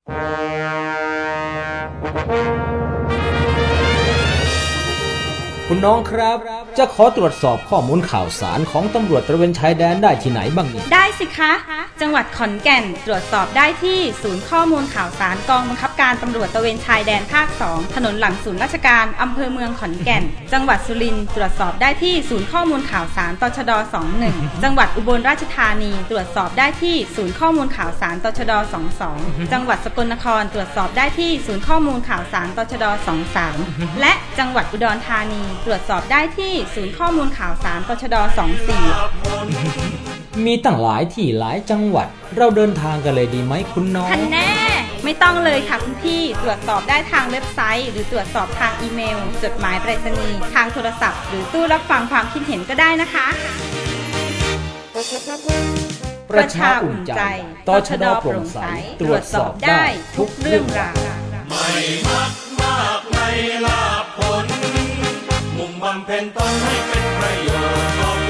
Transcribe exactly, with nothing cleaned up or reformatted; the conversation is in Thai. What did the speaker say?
คุณน้องครับจะขอตรวจสอบข้อมูลข่าวสารของตำรวจตระเวนชายแดนได้ที่ไหนบ้างนี่ได้สิคะจังหวัดขอนแก่นตรวจสอบได้ที่ศูนย์ข้อมูลข่าวสารกองบังคับการตำรวจตระเวนชายแดนภาคสองถนนหลังศูนย์ราชการอำเภอเมืองขอนแก่นจังหวัดสุรินทร์ตรวจสอบได้ที่ศูนย์ข้อมูลข่าวสารตชดสองหนึ่งจังหวัดอุบลราชธานีตรวจสอบได้ที่ศูนย์ข้อมูลข่าวสารตชดสองสองจังหวัดสกลนครตรวจสอบได้ที่ศูนย์ข้อมูลข่าวสารตชดสองสามและจังหวัดอุดรธานีตรวจสอบได้ที่ศูนย์ข้อมูลข่าวสารตชดสองสี่มีตั้งหลายที่หลายจังหวัดเราเดินทางกันเลยดีไหมคุณน้องท่านแน่ไม่ต้องเลยค่ะคุณพี่ตรวจสอบได้ทางเว็บไซต์หรือตรวจสอบทางอีเมลจดหมายไปรษณีย์ทางโทรศัพท์หรือตู้รับฟังความคิดเห็นก็ได้นะคะประชาอุ่นใจตชดโปร่งใสตรวจสอบได้ทุกเรื่องราวไม่มักมากไม่ลาภผลมุ่งบำเพ็ญตนให้เป็นประโยชน์